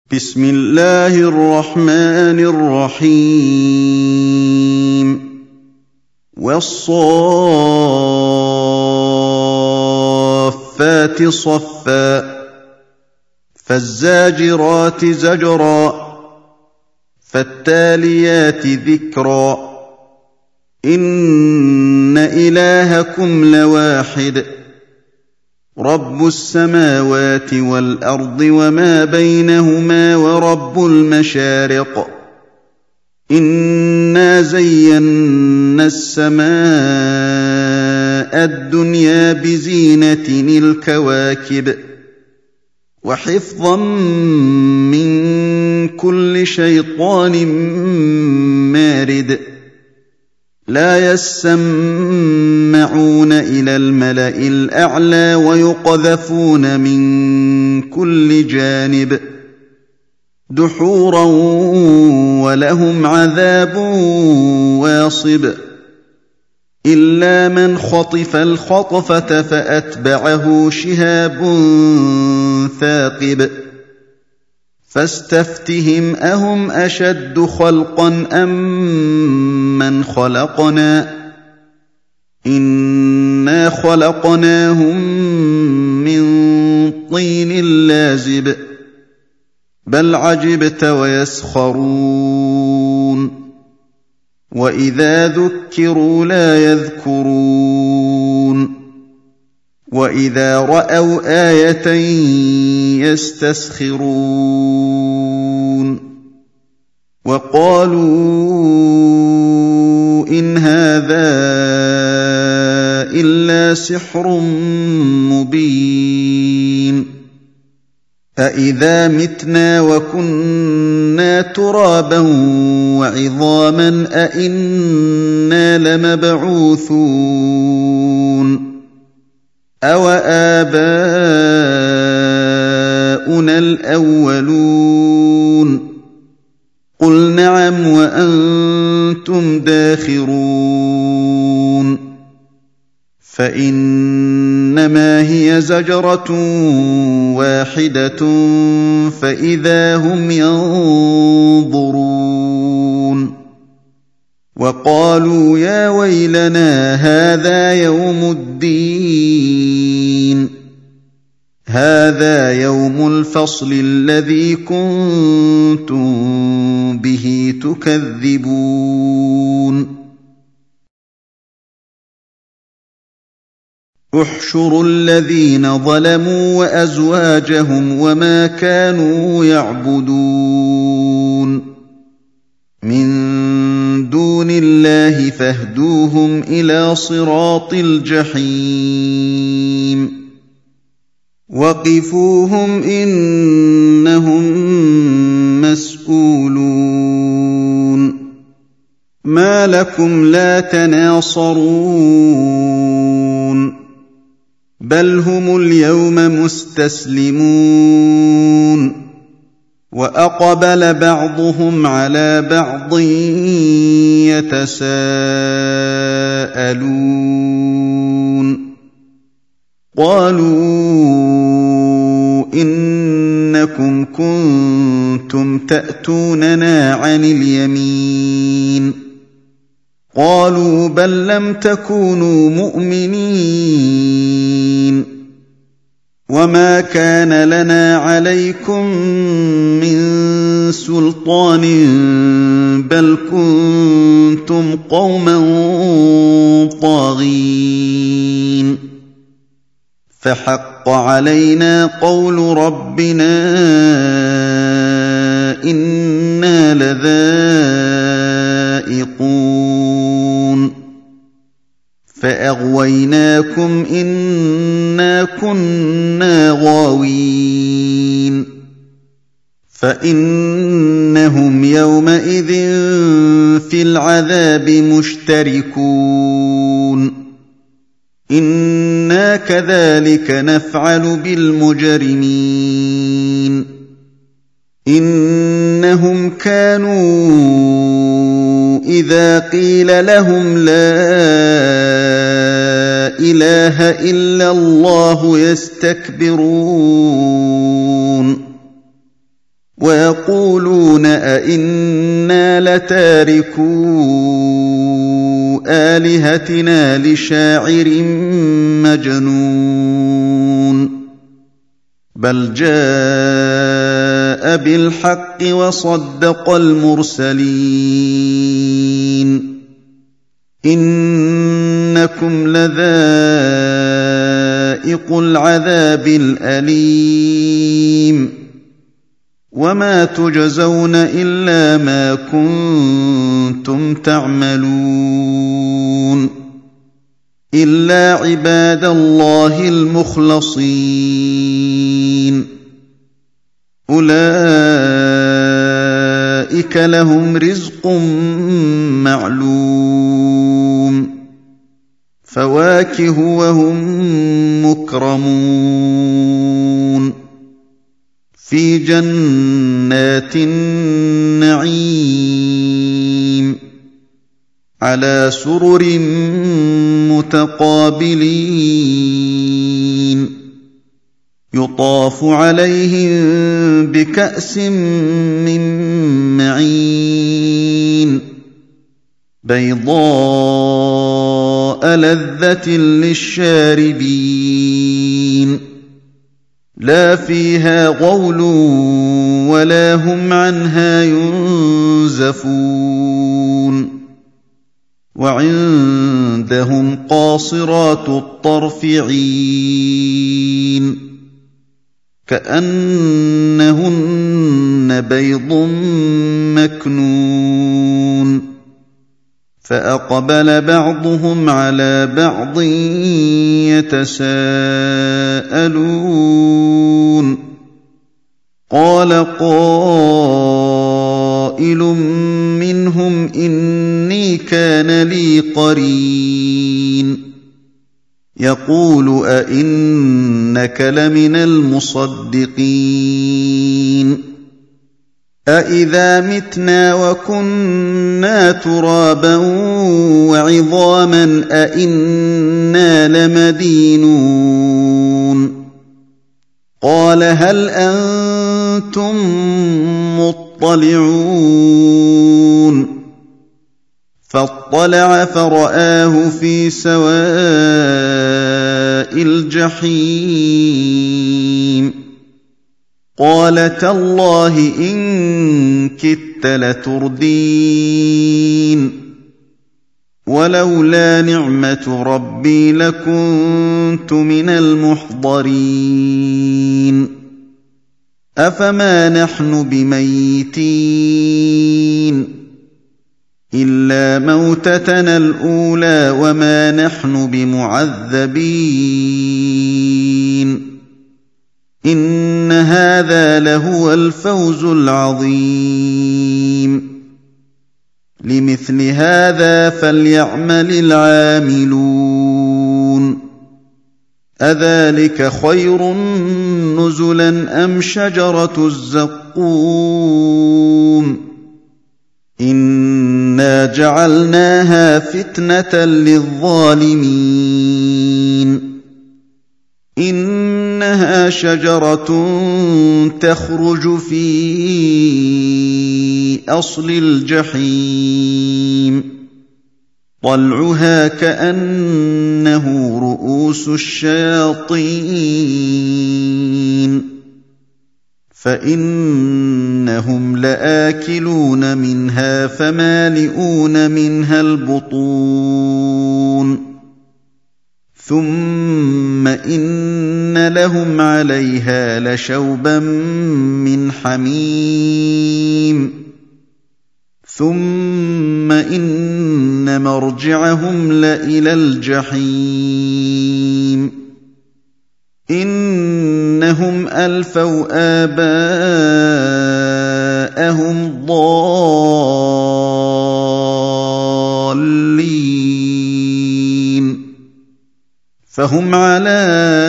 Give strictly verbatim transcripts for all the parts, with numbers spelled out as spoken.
بسم الله الرحمن الرحيم والصافات صفا فالزاجرات زجرا فالتاليات ذكرا إن إلهكم لواحد رب السماوات والأرض وما بينهما ورب المشارق إنا زينا السماء الدنيا بزينة الكواكب وحفظا من كل شيطان مارد لا يسمعون إلى الملأ الأعلى ويقذفون من كل جانب دحورا ولهم عذاب واصب إلا من خطف الخطفة فأتبعه شهاب ثاقب فاستفتهم أهم أشد خلقا أم من خلقنا إنا خلقناهم من طين لازب بل عجبت ويسخرون وإذا ذكروا لا يذكرون وإذا رأوا آية يستسخرون وقالوا إن هذا إلا سحر مبين أإذا متنا وكنا ترابا وعظاما أإنا لمبعوثون أوآباؤنا الأولون قل نعم وأنتم داخرون فإنما هي زجرة واحدة فإذا هم ينظرون وقالوا يا ويلنا هذا يوم الدين هذا يوم الفصل الذي كنتم به تكذبون احشروا الذين ظلموا وأزواجهم وما كانوا يعبدون من دون الله فاهدوهم إلى صراط الجحيم وقفوهم إنهم مسؤولون ما لكم لا تناصرون بل هم اليوم مستسلمون وأقبل بعضهم على بعض يتساءلون قالوا إنكم كنتم تأتوننا عن اليمين قالوا بل لم تكونوا مؤمنين وما كان لنا عليكم من سلطان بل كنتم قوما طاغين فحق علينا قول ربنا إنا لذائقون فأغويناكم إنا كنا غاوين فإنهم يومئذ في العذاب مشتركون إنا كذلك نفعل بالمجرمين إنهم كانوا إذا قيل لهم لا إله إلا الله يستكبرون ويقولون أئنا لتاركو آلهتنا لشاعر مجنون بل جاء بالحق وصدق المرسلين إنكم لذائق العذاب الأليم وما تجزون إلا ما كنتم تعملون إلا عباد الله المخلصين أولئك لهم رزق معلوم فواكه وهم مكرمون في جنات النعيم على سرر متقابلين يطاف عليهم بكأس من معين بيضاء لذة للشاربين لا فيها غول ولا هم عنها ينزفون وعندهم قاصرات الطرف عين كأنهن بيض مكنون فأقبل بعضهم على بعض يتساءلون قال قائل منهم إني كان لي قرين يقول أئنك لمن المصدقين أَإِذَا مِتْنَا وَكُنَّا تُرَابًا وَعِظَامًا أَإِنَّا لَمَدِينُونَ قَالَ هَلْ أَنتُم مُّطَّلِعُونَ فَاطَّلَعَ فَرَآهُ فِي سَوَاءِ الْجَحِيمِ قال تالله إن كدت لتردين ولولا نعمة ربي لكنت من المحضرين أفما نحن بميتين إلا موتتنا الأولى وما نحن بمعذبين إن هذا لهو الفوز العظيم لمثل هذا فليعمل العاملون أذلك خير نزلا أم شجرة الزقوم إنا جعلناها فتنة للظالمين إنها شجرة تخرج في أصل الجحيم طلعها كأنه رؤوس الشياطين فإنهم لآكلون منها فمالئون منها البطون ثم إن لهم عليها لشوبا من حميم ثم إن مرجعهم لإلى الجحيم إنهم ألفوا آباءهم ضالين فهم على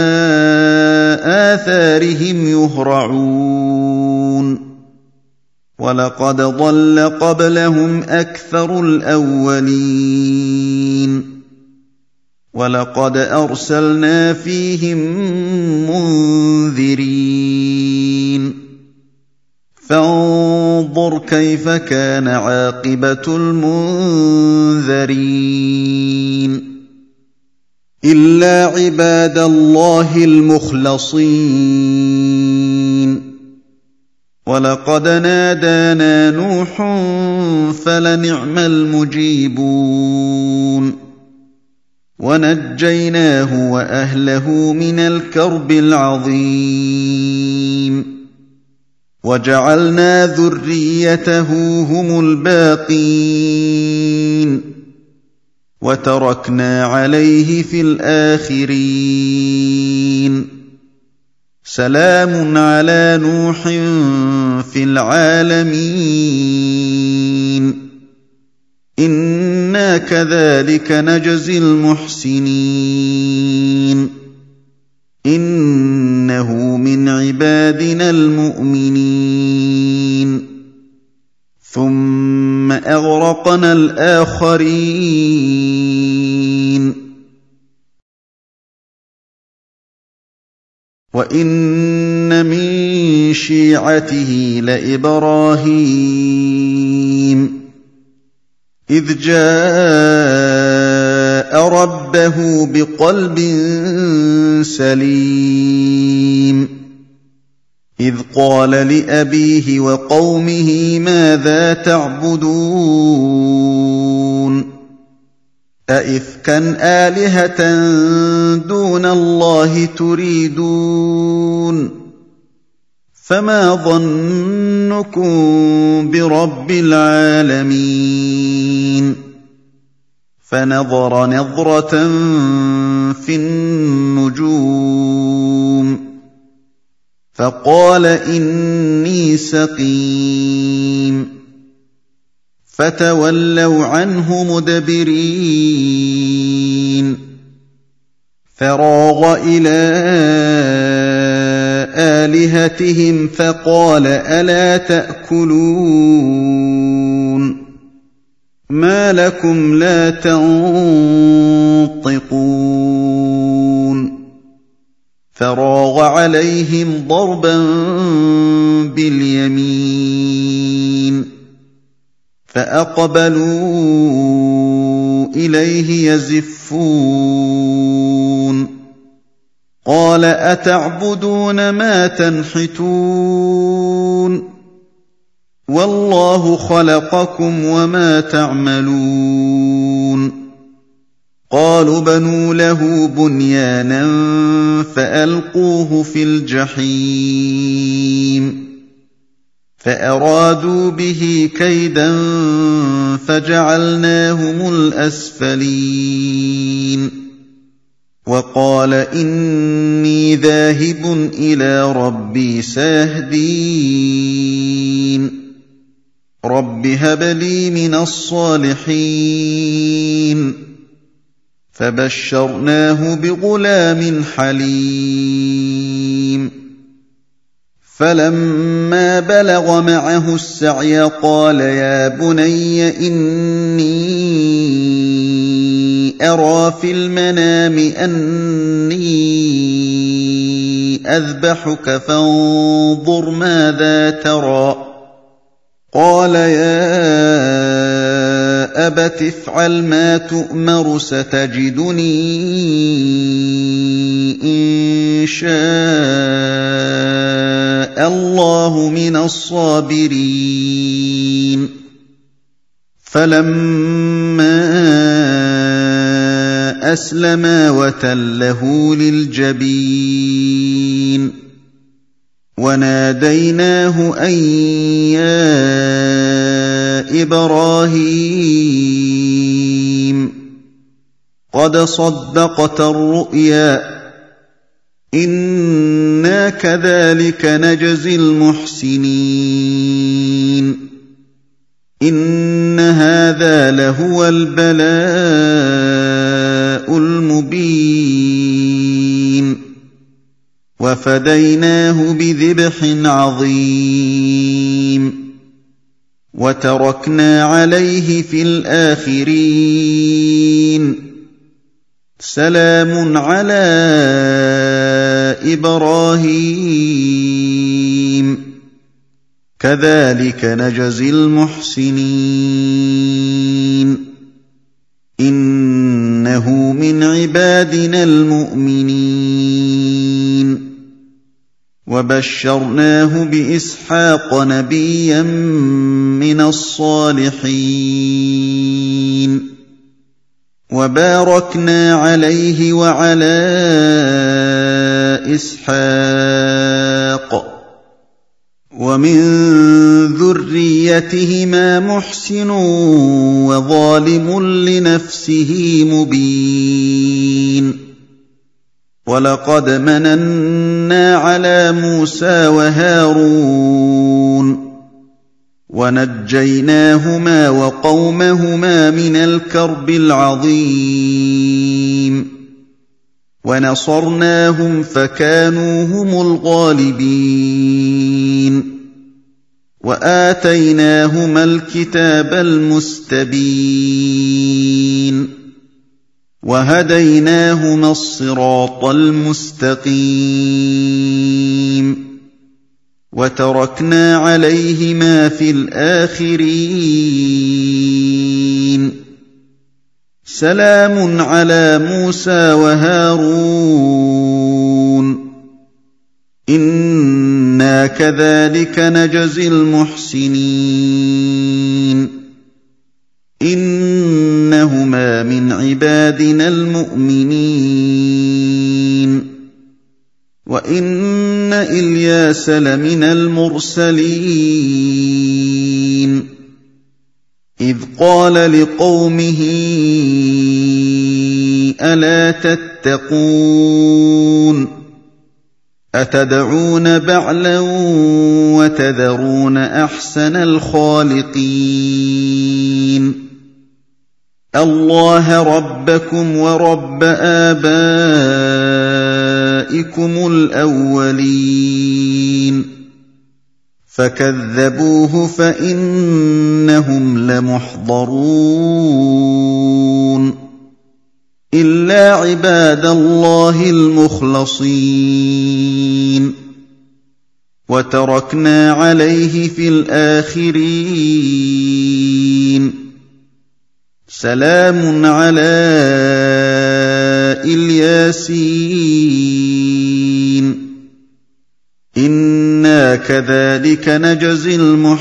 آثارهم يهرعون ولقد ضل قبلهم أكثر الأولين ولقد أرسلنا فيهم منذرين فانظر كيف كان عاقبة المنذرين إلا عباد الله المخلصين ولقد نادانا نوح فلنعم المجيبون ونجيناه وأهله من الكرب العظيم وجعلنا ذريته هم الباقين وتركنا عليه في الآخرين سلام على نوح في العالمين إنا كذلك نجزي المحسنين إنه من عبادنا المؤمنين ثم أغرقنا الآخرين وإن من شيعته لإبراهيم إذ جاء ربه بقلب سليم إذ قال لأبيه وقومه ماذا تعبدون أئفكا آلهة دون الله تريدون فما ظنكم برب العالمين فنظر نظرة في النجوم فقال إني سقيم فتولوا عنه مدبرين فراغ إلى آلهتهم فقال ألا تأكلون ما لكم لا تنطقون فراغ عليهم ضربا باليمين فأقبلوا إليه يزفون قال أتعبدون ما تنحتون والله خلقكم وما تعملون قالوا بنوا له بنيانا فألقوه في الجحيم فأرادوا به كيدا فجعلناهم الأسفلين وقال إني ذاهب إلى ربي سيهدين رب هب لي من الصالحين فبشرناه بغلام حليم فلما بلغ معه السعي قال يا بني إني أرى في المنام أني أذبحك فانظر ماذا ترى قال يا أبت افعل ما تؤمر ستجدني إن شاء الله من الصابرين فلما أسلما وتله للجبين وناديناه أن يا إبراهيم قد صدقت الرؤيا إنا كذلك نجزي المحسنين إن هذا لهو البلاء المبين وفديناه بذبح عظيم وتركنا عليه في الآخرين سلام على إبراهيم كذلك نجزي المحسنين إنه من عبادنا المؤمنين وبشرناه بإسحاق نبيا من الصالحين وباركنا عليه وعلى إسحاق ومن ذريتهما محسن وظالم لنفسه مبين ولقد مننا على موسى وهارون ونجيناهما وقومهما من الكرب العظيم ونصرناهم فكانوا هم الغالبين وآتيناهما الكتاب المستبين وهديناهما الصراط المستقيم وتركنا عليهما في الآخرين سلام على موسى وهارون إنا كذلك نجزي المحسنين إنهما من عبادنا المؤمنين وإن إلياس لمن المرسلين إذ قال لقومه ألا تتقون أتدعون بعلا وتذرون أحسن الخالقين الله ربكم ورب آبائكم الأولين فكذبوه فإنهم لمحضرون إلا عباد الله المخلصين وتركنا عليه في الآخرين سلام على الياسين إنا كذلك نجزي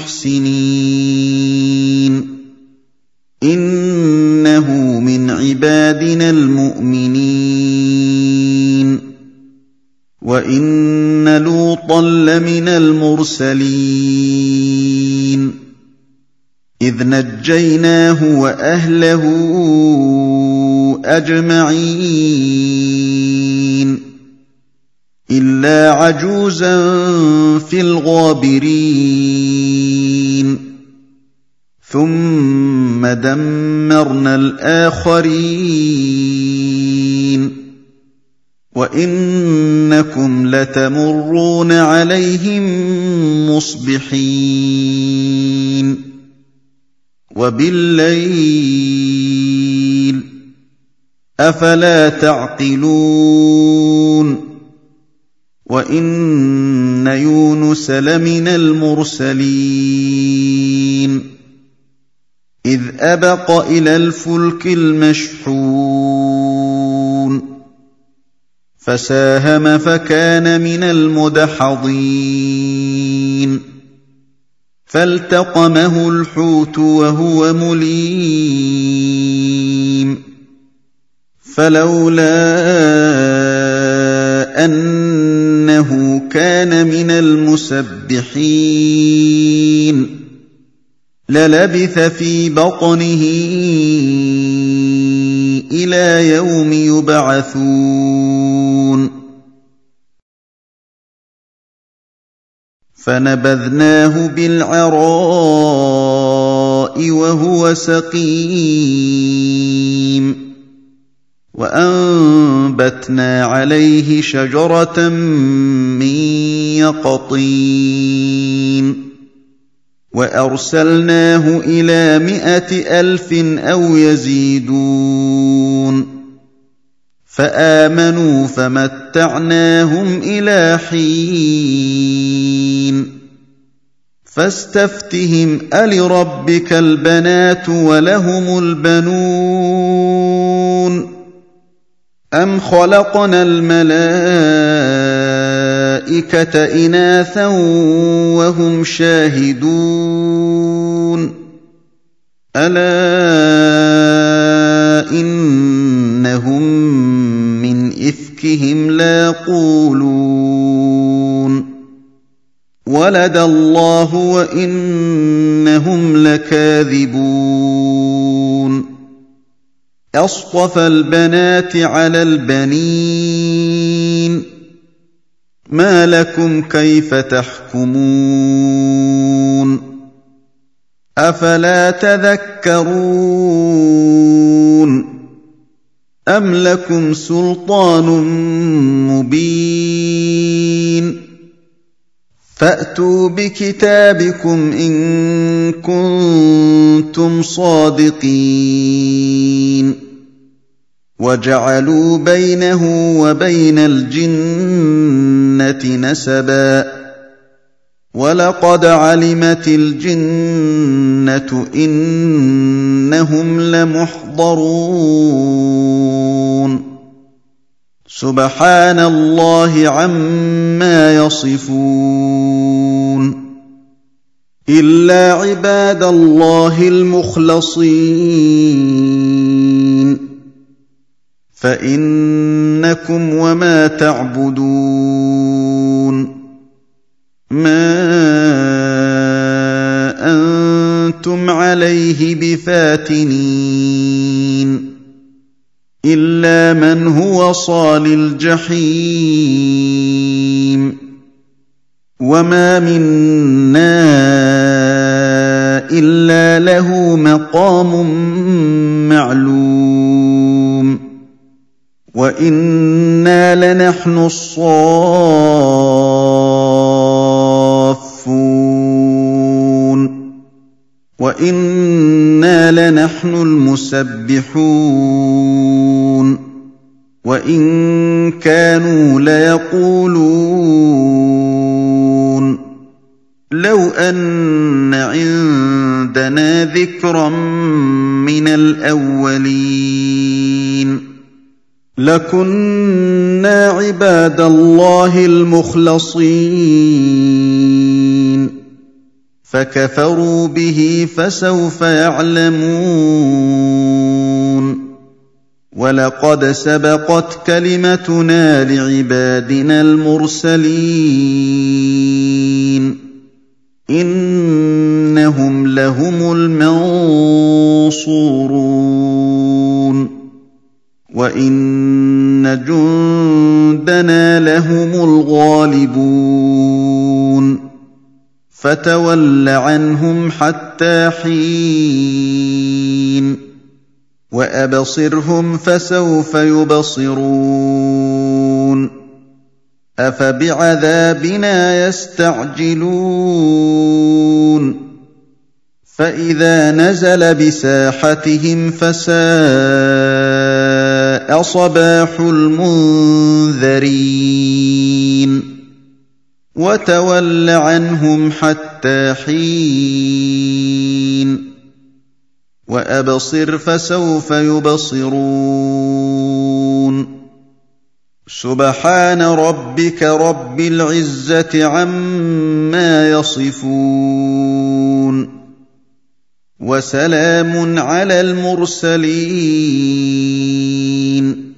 المحسنين إنه من عبادنا المؤمنين وإن لوطا لمن المرسلين إذ نجيناه وأهله أجمعين إلا عجوزا في الغابرين ثم دمرنا الآخرين وإنكم لتمرون عليهم مصبحين وبالليل أفلا تعقلون وإن يونس لمن المرسلين إذ أبق إلى الفلك المشحون فساهم فكان من المدحضين فالتقمه الحوت وهو مليم فلولا أنه كان من المسبحين للبث في بطنه إلى يوم يبعثون فنبذناه بالعراء وهو سقيم وأنبتنا عليه شجرة من يقطين وأرسلناه إلى مائة ألف أو يزيدون فآمنوا فمتعناهم إلى حين فاستفتهم ألربك البنات ولهم البنون أم خلقنا الملائكة إناثا وهم شاهدون ألا إنهم من إفكهم ليقولون ولد الله وإنهم لكاذبون أصطفى البنات على البنين ما لكم كيف تحكمون أفلا تذكرون أم لكم سلطان مبين فأتوا بكتابكم إن كنتم صادقين وجعلوا بينه وبين الجنة نسبا ولقد علمت الجنة إنهم لمحضرون سبحان الله عما يصفون إلا عباد الله المخلصين فإنكم وما تعبدون ما أنتم عليه بفاتنين إلا من هو صال الجحيم وما منا إلا له مقام معلوم وإنا لنحن الصافون وإنا لنحن المسبحون وإن كانوا ليقولون لو أن عندنا ذكرا من الأولين لكنا عباد الله المخلصين فكفروا به فسوف يعلمون ولقد سبقت كلمتنا لعبادنا المرسلين إنهم لهم المنصورون وإن جندنا لهم الغالبون فتول عنهم حتى حين وأبصرهم فسوف يبصرون أفبعذابنا يستعجلون فإذا نزل بساحتهم فساء صباح المنذرين وتول عنهم حتى حين وأبصر فسوف يبصرون سبحان ربك رب العزة عما يصفون وسلام على المرسلين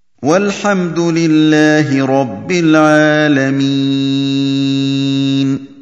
والحمد لله رب العالمين.